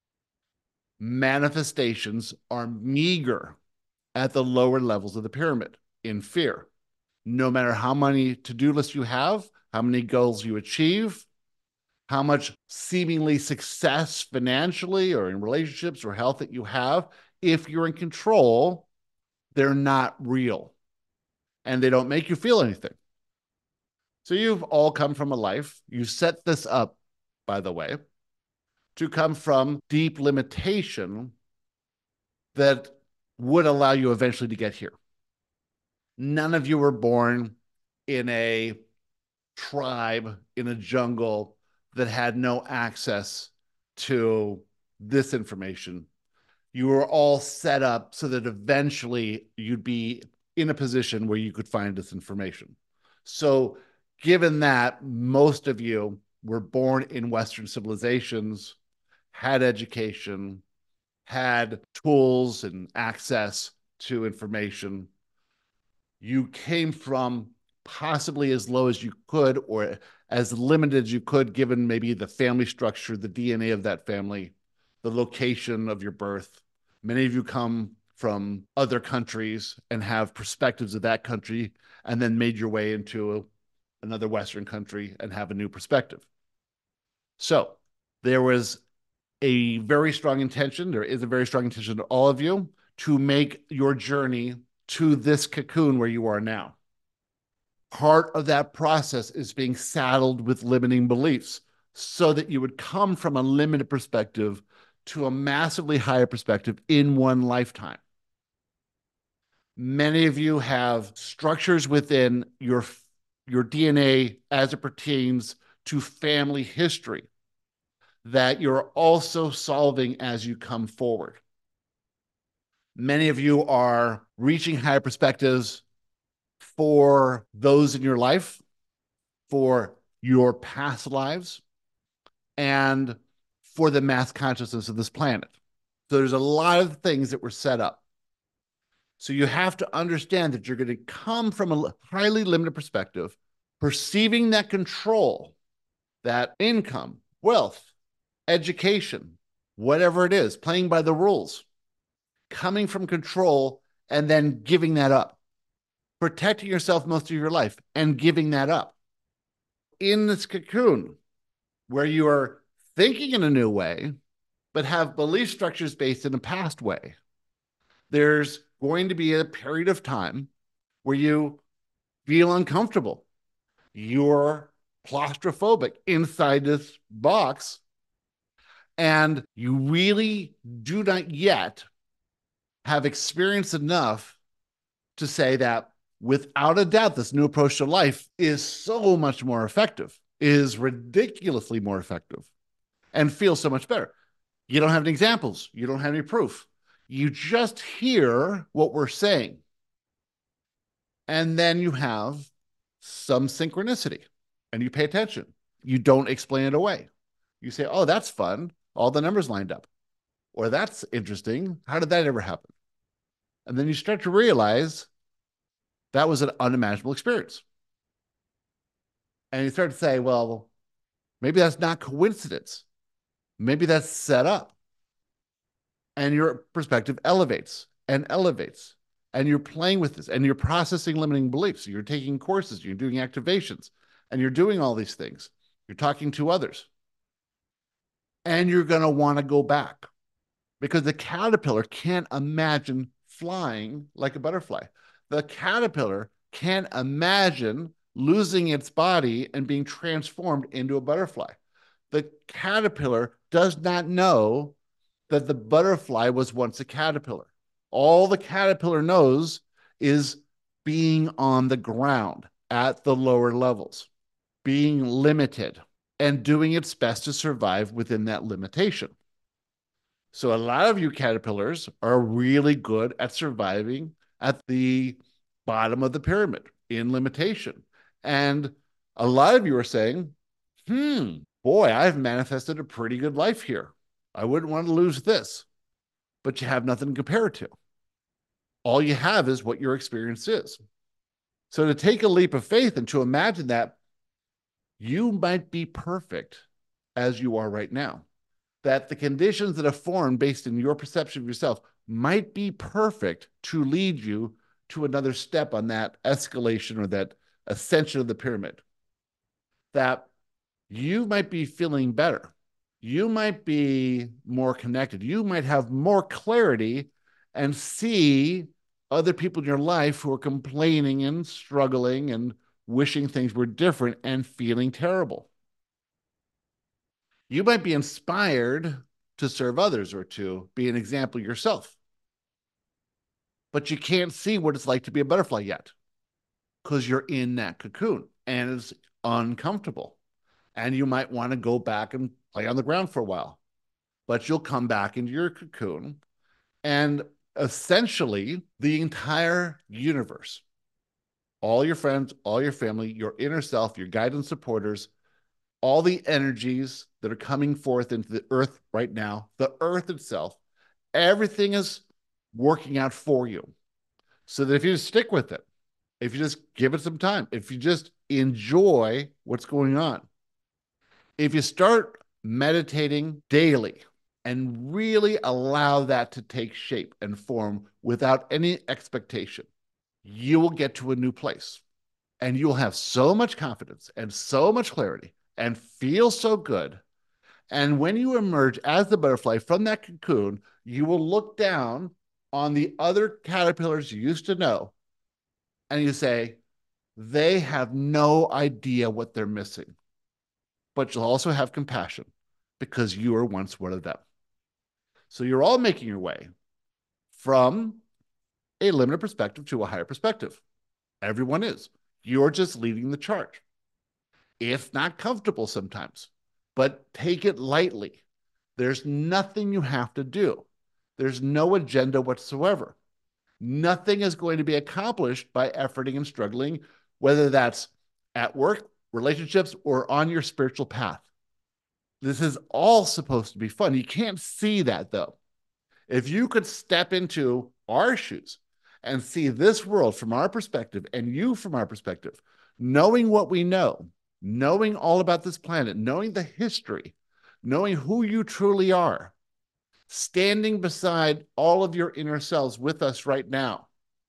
S1: Manifestations are meager at the lower levels of the pyramid in fear. No matter how many to-do lists you have, how many goals you achieve, how much seemingly success financially or in relationships or health that you have, if you're in control, they're not real and they don't make you feel anything. So you've all come from a life, you set this up, by the way, to come from deep limitation that would allow you eventually to get here. None of you were born in a tribe, in a jungle that had no access to this information. You were all set up so that eventually you'd be in a position where you could find this information. So given that most of you were born in Western civilizations, had education, had tools and access to information, you came from possibly as low as you could or as limited as you could, given maybe the family structure, the DNA of that family, the location of your birth. Many of you come from other countries and have perspectives of that country and then made your way into another Western country and have a new perspective. So there was a very strong intention, there is a very strong intention to all of you to make your journey to this cocoon where you are now. Part of that process is being saddled with limiting beliefs so that you would come from a limited perspective to a massively higher perspective in one lifetime. Many of you have structures within your DNA as it pertains to family history that you're also solving as you come forward. Many of you are reaching higher perspectives for those in your life, for your past lives, and for the mass consciousness of this planet. So there's a lot of things that were set up. So you have to understand that you're going to come from a highly limited perspective, perceiving that control, that income, wealth, education, whatever it is, playing by the rules, coming from control and then giving that up, protecting yourself most of your life and giving that up. In this cocoon where you are thinking in a new way, but have belief structures based in a past way, there's going to be a period of time where you feel uncomfortable. You're claustrophobic inside this box, and you really do not yet have experienced enough to say that without a doubt, this new approach to life is so much more effective, is ridiculously more effective, and feels so much better. You don't have any examples. You don't have any proof. You just hear what we're saying. And then you have some synchronicity and you pay attention. You don't explain it away. You say, oh, that's fun. All the numbers lined up. Or that's interesting. How did that ever happen? And then you start to realize that was an unimaginable experience. And you start to say, well, maybe that's not coincidence. Maybe that's set up. And your perspective elevates and elevates. And you're playing with this and you're processing limiting beliefs. You're taking courses, you're doing activations, and you're doing all these things. You're talking to others. And you're going to want to go back because the caterpillar can't imagine flying like a butterfly. The caterpillar can't imagine losing its body and being transformed into a butterfly. The caterpillar does not know that the butterfly was once a caterpillar. All the caterpillar knows is being on the ground at the lower levels. being limited and doing its best to survive within that limitation. So a lot of you caterpillars are really good at surviving at the bottom of the pyramid in limitation. And a lot of you are saying, boy, I've manifested a pretty good life here. I wouldn't want to lose this. But you have nothing to compare it to. All you have is what your experience is. So to take a leap of faith and to imagine that you might be perfect as you are right now, that the conditions that have formed based in your perception of yourself might be perfect to lead you to another step on that escalation or that ascension of the pyramid, that you might be feeling better. You might be more connected. You might have more clarity and see other people in your life who are complaining and struggling and wishing things were different and feeling terrible. You might be inspired to serve others or to be an example yourself. But you can't see what it's like to be a butterfly yet because you're in that cocoon and it's uncomfortable. And you might want to go back and play on the ground for a while. But you'll come back into your cocoon, and essentially the entire universe, all your friends, all your family, your inner self, your guidance supporters, all the energies that are coming forth into the earth right now, the earth itself, everything is working out for you. So that if you just stick with it, if you just give it some time, if you just enjoy what's going on, if you start meditating daily and really allow that to take shape and form without any expectation, you will get to a new place and you'll have so much confidence and so much clarity and feel so good. And when you emerge as the butterfly from that cocoon, you will look down on the other caterpillars you used to know and you say, they have no idea what they're missing. But you'll also have compassion because you were once one of them. So you're all making your way from a limited perspective to a higher perspective. Everyone is. You're just leading the charge. It's not comfortable sometimes, but take it lightly. There's nothing you have to do. There's no agenda whatsoever. Nothing is going to be accomplished by efforting and struggling, whether that's at work, relationships, or on your spiritual path. This is all supposed to be fun. You can't see that, though. If you could step into our shoes and see this world from our perspective and you from our perspective, knowing what we know, knowing all about this planet, knowing the history, knowing who you truly are, standing beside all of your inner selves with us right now,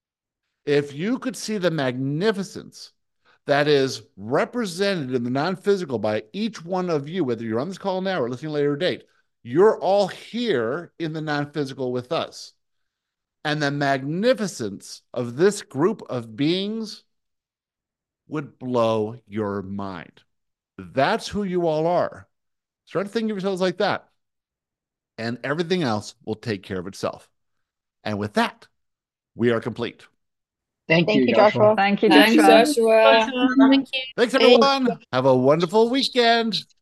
S1: if you could see the magnificence that is represented in the non-physical by each one of you, whether you're on this call now or listening later date, you're all here in the non-physical with us. And the magnificence of this group of beings would blow your mind. That's who you all are. Start thinking of yourselves like that. And everything else will take care of itself. And with that, we are complete.
S3: Thank
S4: Thank
S3: you,
S4: you,
S3: Joshua.
S4: Joshua.
S2: Thank you,
S5: Thanks,
S2: Joshua.
S5: Joshua.
S6: Thank you.
S1: Thanks, everyone. Have a wonderful weekend.